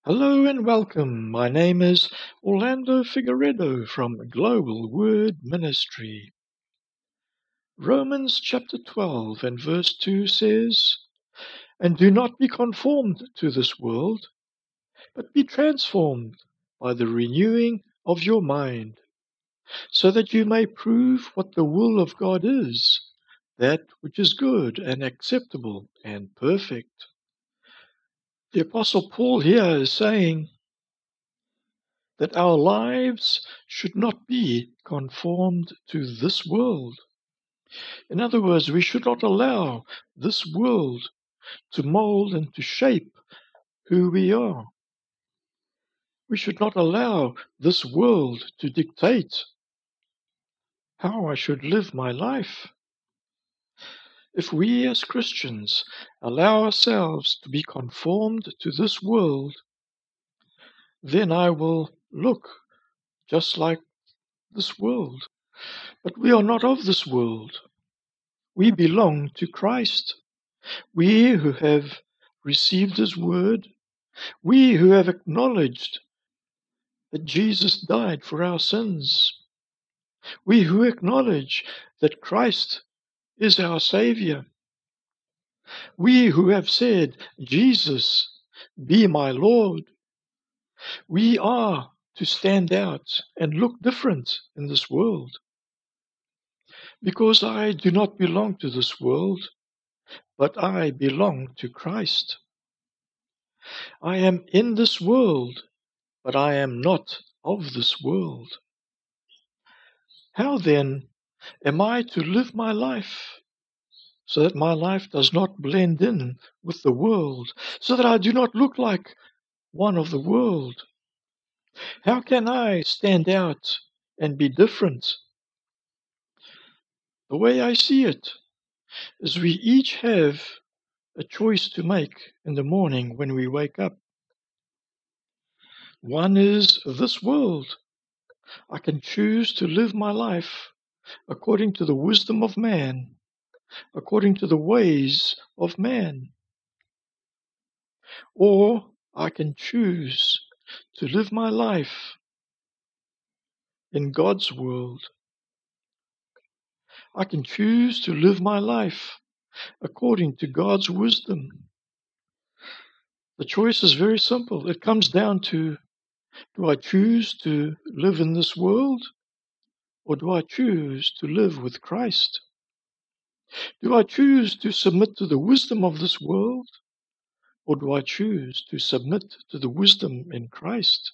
Hello and welcome. My name is Orlando Figueredo from Global Word Ministry. Romans chapter 12 and verse 2 says, "And do not be conformed to this world, but be transformed by the renewing of your mind, so that you may prove what the will of God is, that which is good and acceptable and perfect." The Apostle Paul here is saying that our lives should not be conformed to this world. In other words, we should not allow this world to mold and to shape who we are. We should not allow this world to dictate how I should live my life. If we as Christians allow ourselves to be conformed to this world, then I will look just like this world. But we are not of this world. We belong to Christ. We who have received His word, we who have acknowledged that Jesus died for our sins, we who acknowledge that Christ is our Savior, we who have said, "Jesus, be my Lord," we are to stand out and look different in this world. Because I do not belong to this world, but I belong to Christ. I am in this world, but I am not of this world. How then am I to live my life so that my life does not blend in with the world, so that I do not look like one of the world? How can I stand out and be different? The way I see it is we each have a choice to make in the morning when we wake up. One is this world. I can choose to live my life according to the wisdom of man, according to the ways of man. Or I can choose to live my life in God's world. I can choose to live my life according to God's wisdom. The choice is very simple. It comes down to, do I choose to live in this world, or do I choose to live with Christ? Do I choose to submit to the wisdom of this world, or do I choose to submit to the wisdom in Christ?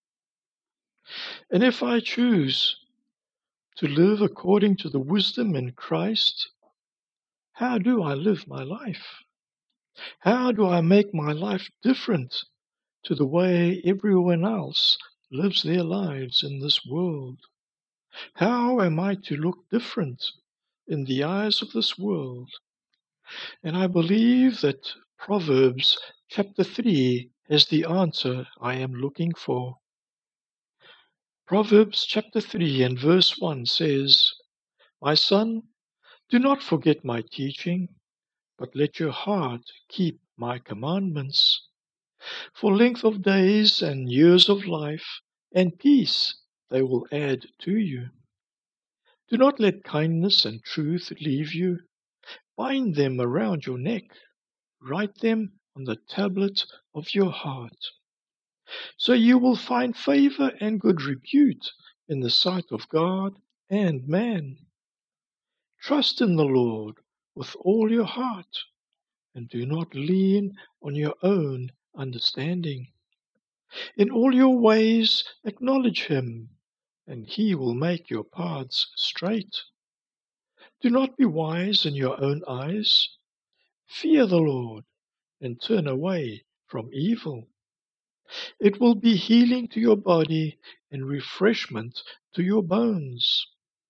And if I choose to live according to the wisdom in Christ, how do I live my life? How do I make my life different to the way everyone else lives their lives in this world? How am I to look different in the eyes of this world? And I believe that Proverbs chapter 3 is the answer I am looking for. Proverbs chapter 3 and verse 1 says, "My son, do not forget my teaching, but let your heart keep my commandments. For length of days and years of life and peace they will add to you. Do not let kindness and truth leave you. Bind them around your neck. Write them on the tablet of your heart. So you will find favor and good repute in the sight of God and man. Trust in the Lord with all your heart, and do not lean on your own understanding. In all your ways acknowledge Him, and He will make your paths straight. Do not be wise in your own eyes. Fear the Lord, and turn away from evil. It will be healing to your body and refreshment to your bones.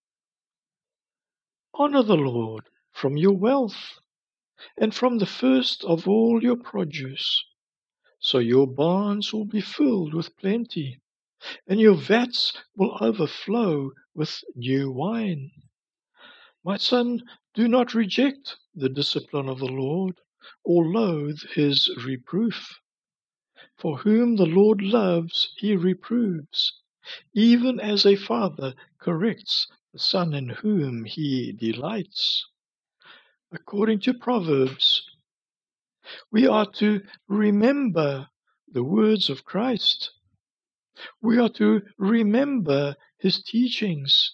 Honor the Lord from your wealth and from the first of all your produce, so your barns will be filled with plenty, and your vats will overflow with new wine. My son, do not reject the discipline of the Lord, or loathe His reproof. For whom the Lord loves, he reproves, even as a father corrects the son in whom he delights. According to Proverbs, we are to remember the words of Christ. We are to remember his teachings.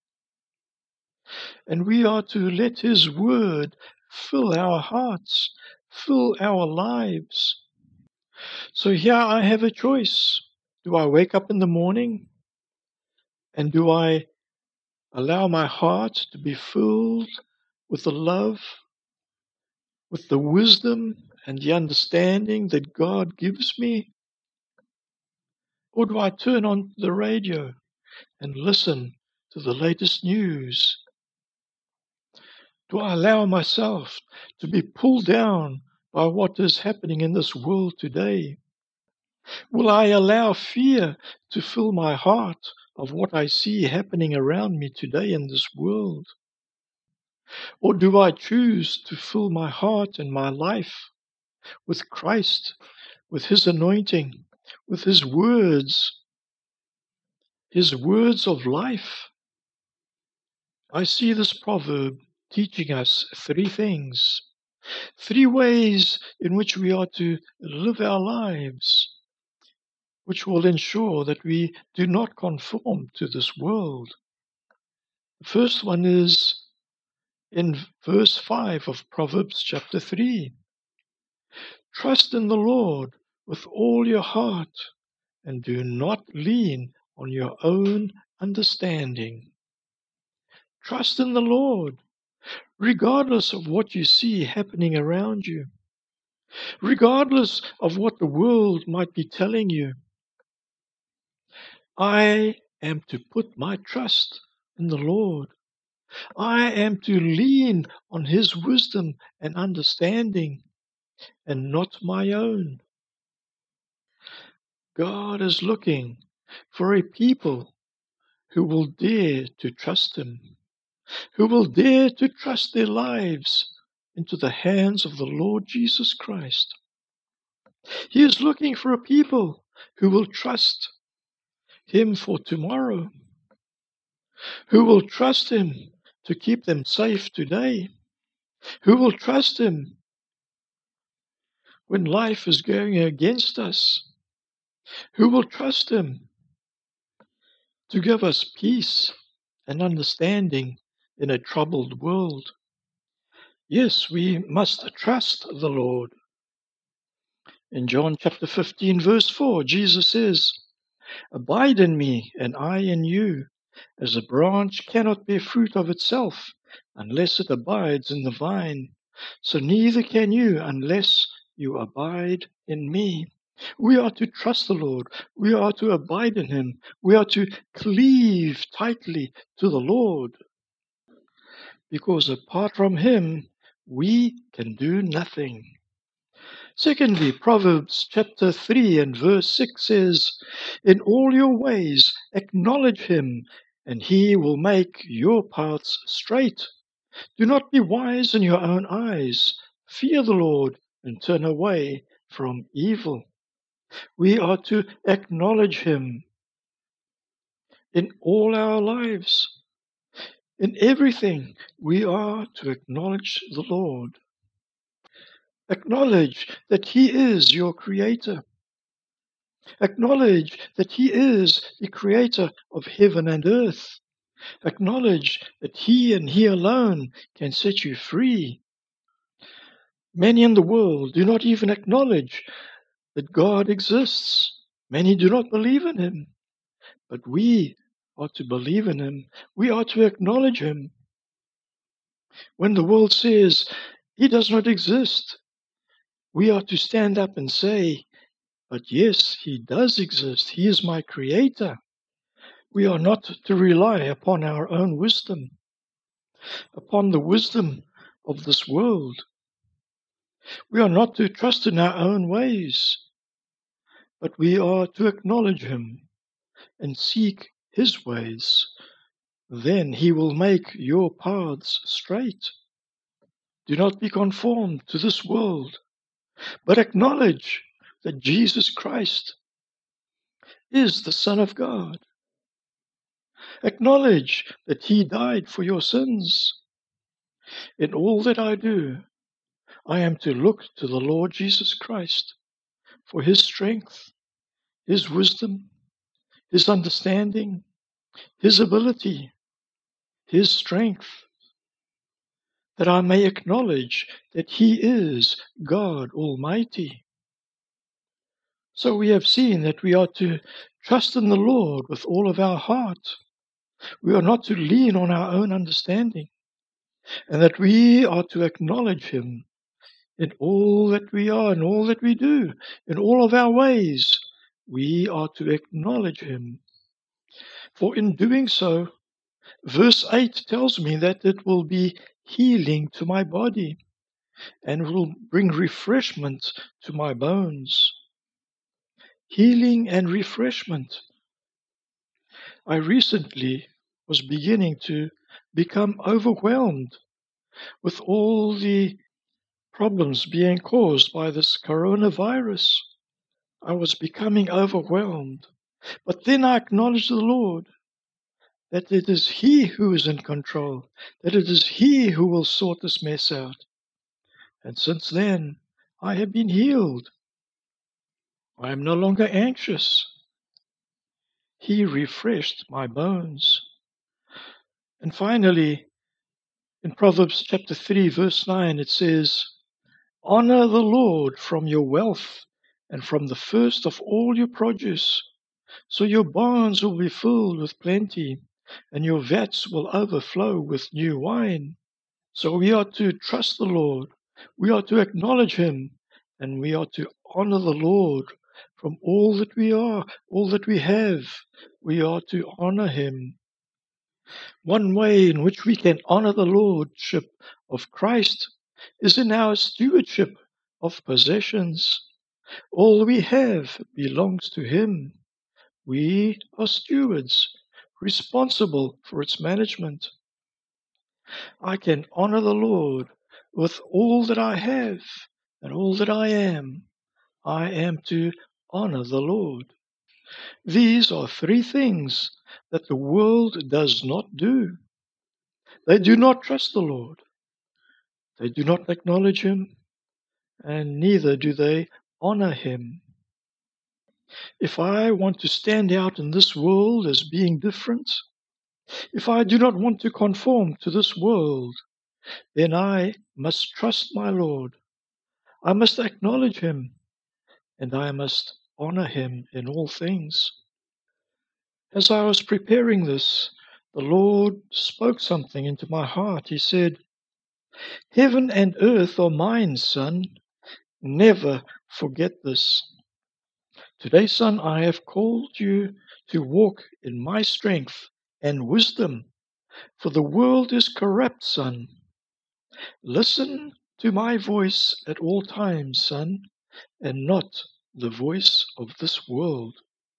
And we are to let his word fill our hearts, fill our lives. So here I have a choice. Do I wake up in the morning and do I allow my heart to be filled with the love, with the wisdom and the understanding that God gives me? Or do I turn on the radio and listen to the latest news? Do I allow myself to be pulled down by what is happening in this world today? Will I allow fear to fill my heart of what I see happening around me today in this world? Or do I choose to fill my heart and my life with Christ, with his anointing, with his words of life? I see this proverb teaching us three things, three ways in which we are to live our lives, which will ensure that we do not conform to this world. The first one is in verse 5 of Proverbs chapter 3. Trust in the Lord with all your heart and do not lean on your own understanding. Trust in the Lord, regardless of what you see happening around you, regardless of what the world might be telling you. I am to put my trust in the Lord. I am to lean on his wisdom and understanding and not my own. God is looking for a people who will dare to trust him, who will dare to trust their lives into the hands of the Lord Jesus Christ. He is looking for a people who will trust him for tomorrow, who will trust him to keep them safe today, who will trust him when life is going against us, who will trust him to give us peace and understanding in a troubled world. Yes, we must trust the Lord. In John chapter 15, verse 4, Jesus says, "Abide in me, and I in you, as a branch cannot bear fruit of itself unless it abides in the vine, so neither can you unless you abide in me." We are to trust the Lord. We are to abide in him. We are to cleave tightly to the Lord, because apart from him, we can do nothing. Secondly, Proverbs chapter 3 and verse 6 says, "In all your ways acknowledge him, and he will make your paths straight. Do not be wise in your own eyes. Fear the Lord and turn away from evil." We are to acknowledge him in all our lives. In everything, we are to acknowledge the Lord. Acknowledge that he is your creator. Acknowledge that he is the creator of heaven and earth. Acknowledge that he and he alone can set you free. Many in the world do not even acknowledge that God exists. Many do not believe in him. But we are to believe in him. We are to acknowledge him. When the world says he does not exist, we are to stand up and say, "But yes, he does exist. He is my creator." We are not to rely upon our own wisdom, upon the wisdom of this world. We are not to trust in our own ways, but we are to acknowledge him and seek his ways. Then he will make your paths straight. Do not be conformed to this world, but acknowledge that Jesus Christ is the Son of God. Acknowledge that He died for your sins. In all that I do, I am to look to the Lord Jesus Christ for His strength, His wisdom, His understanding, His ability, His strength, that I may acknowledge that He is God Almighty. So we have seen that we are to trust in the Lord with all of our heart. We are not to lean on our own understanding, and that we are to acknowledge Him in all that we are, in all that we do, in all of our ways. We are to acknowledge Him. For in doing so, verse 8 tells me that it will be healing to my body and will bring refreshment to my bones. Healing and refreshment. I recently was beginning to become overwhelmed with all the problems being caused by this coronavirus. I was becoming overwhelmed. But then I acknowledged the Lord, that it is He who is in control, that it is He who will sort this mess out. And since then, I have been healed. I am no longer anxious. He refreshed my bones. And finally, in Proverbs chapter 3, verse 9, it says, "Honor the Lord from your wealth and from the first of all your produce, so your barns will be filled with plenty, and your vats will overflow with new wine." So we are to trust the Lord, we are to acknowledge Him, and we are to honor the Lord from all that we are, all that we have. We are to honor Him. One way in which we can honor the Lordship of Christ is in our stewardship of possessions. All we have belongs to Him. We are stewards, responsible for its management. I can honor the Lord with all that I have and all that I am. I am to honor the Lord. These are three things that the world does not do. They do not trust the Lord. They do not acknowledge Him, and neither do they honor Him. If I want to stand out in this world as being different, if I do not want to conform to this world, then I must trust my Lord. I must acknowledge Him, and I must honor Him in all things. As I was preparing this, the Lord spoke something into my heart. He said, "Heaven and earth are mine, son. Never forget this. Today, son, I have called you to walk in my strength and wisdom, for the world is corrupt, son. Listen to my voice at all times, son, and not the voice of this world.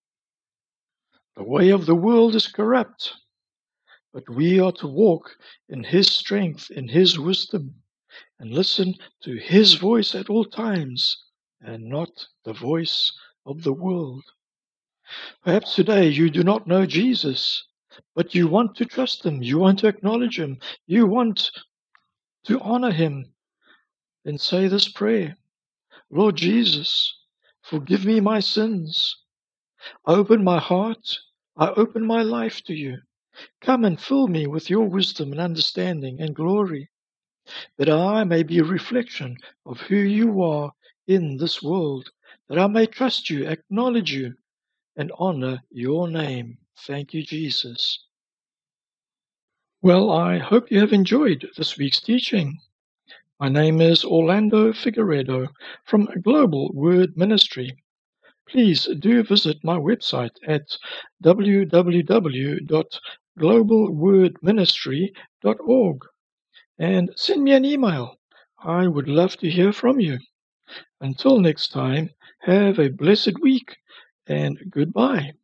The way of the world is corrupt, but we are to walk in His strength, in His wisdom, and listen to His voice at all times, and not the voice of the world." Perhaps today you do not know Jesus, but you want to trust Him, you want to acknowledge Him, you want to honor Him. Then say this prayer: "Lord Jesus, forgive me my sins. I open my heart, I open my life to you. Come and fill me with your wisdom and understanding and glory, that I may be a reflection of who you are in this world, that I may trust you, acknowledge you, and honor your name." Thank you, Jesus. Well, I hope you have enjoyed this week's teaching. My name is Orlando Figueredo from Global Word Ministry. Please do visit my website at www.globalwordministry.org and send me an email. I would love to hear from you. Until next time, have a blessed week and goodbye.